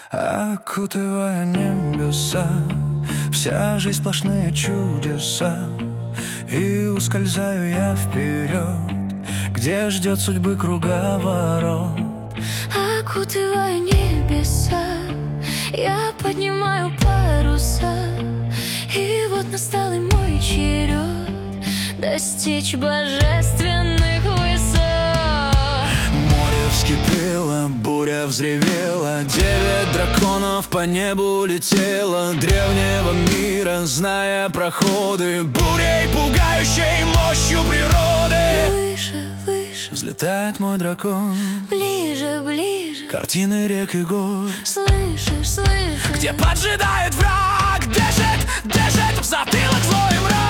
окутывая небеса. Вся жизнь сплошные чудеса, и ускользаю я вперед, где ждет судьбы круговорот. Окутывая небеса, я поднимаю паруса, и вот настал и мой черед достичь божественных высот. Море вскипело, буря взревела, 9 драконов по небу летело древнего мира, зная проходы, бурей, пугающей мощью природы. Выше, выше Взлетает мой дракон, ближе, ближе картины рек и гор. Слышишь, слышишь, Где поджидает враг, дышит, дышит в затылок злой мрак,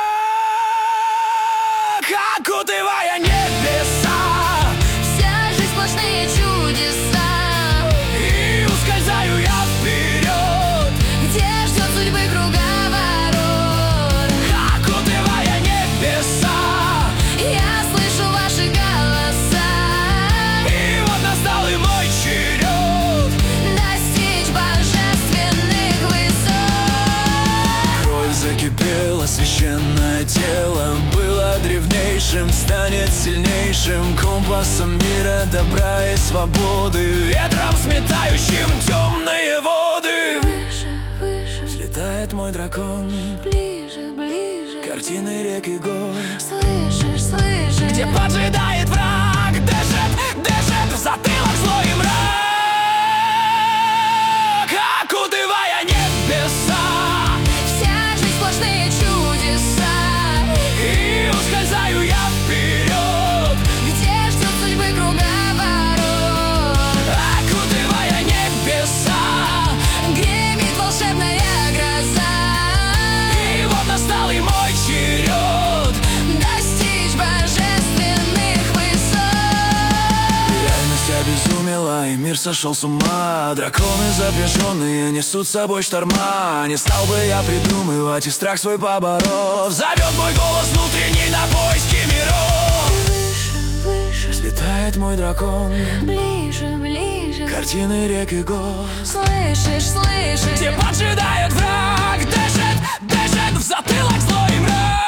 окутывая небеса. вся жизнь сплошные чудеса, И ускользаю я вперед, где ждет судьбы круговорот. окутывая небеса. Я слышу ваши голоса, И вот настал и мой черед достичь божественных высот. Кровь закипела, священное тело было древнейшим, станет сильнейшим компасом мира, добра и свободы, ветром сметающим темные воды. Выше, выше, Взлетает мой дракон, ближе, ближе картины рек и гор. Слышишь, слышишь, Где поджидает враг, дышит, дышит в затылок злой мрак, окутывая небеса. вся жизнь сплошные чудеса, И ускользаю я вперед, где ждет судьбы круговорот. окутывая небеса. Гремит волшебная гроза, И вот настал и мой черед достичь божественных высот. Реальность обезумела, и мир сошел с ума. Драконы запряженные несут с собой шторма. Не стал бы я придумывать и страх свой поборов. Зовет мой голос внутренний на поиски миров. Выше, выше, Взлетает мой дракон, ближе, ближе картины рек и гор. Слышишь, слышишь, Где поджидает враг, дышит, дышит в затылок злой мрак.